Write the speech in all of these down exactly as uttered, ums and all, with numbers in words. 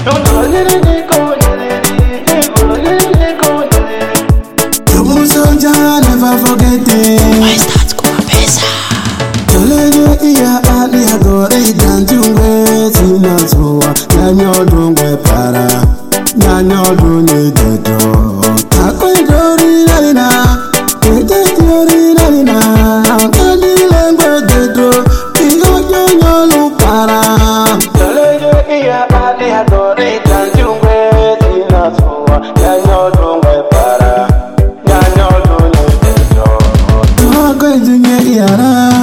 Never forget it. My stats go a pesa. Tolege iya ali agore danjungwe sinasoa nyanyo dungwe para nyanyo dunye dedo akoi dori nalina ete dori nalina kali lengwe dedo iyo nyonyo lupara. Tolege iya ali agore danjungwe sinasoa nyanyo dungwe para nyanyo dunye dedo akoi dunye yara.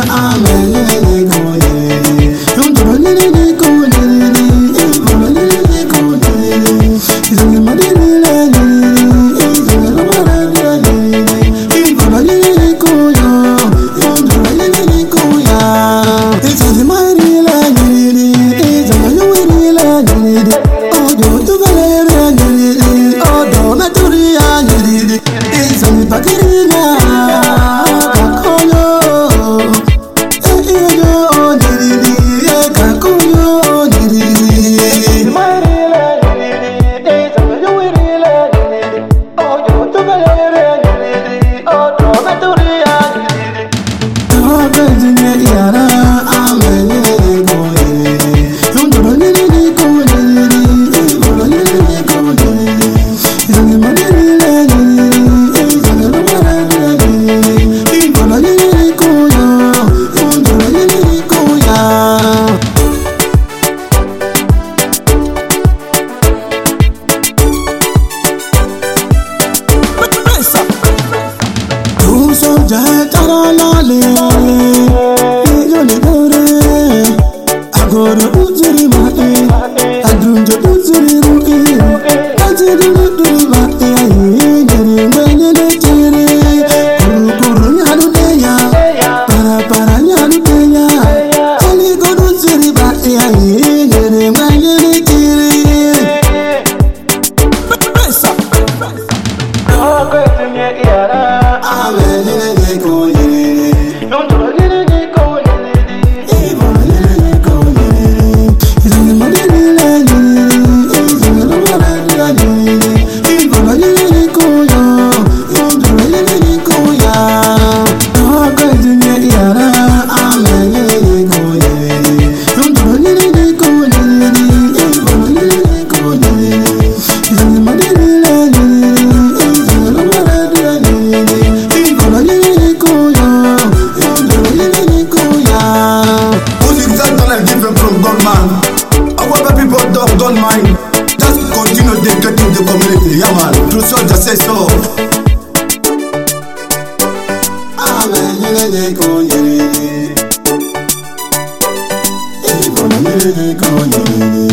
Don't mind, just continue dedicating the community. Yeah man, true soldier say so. Amen. Yene ko yene.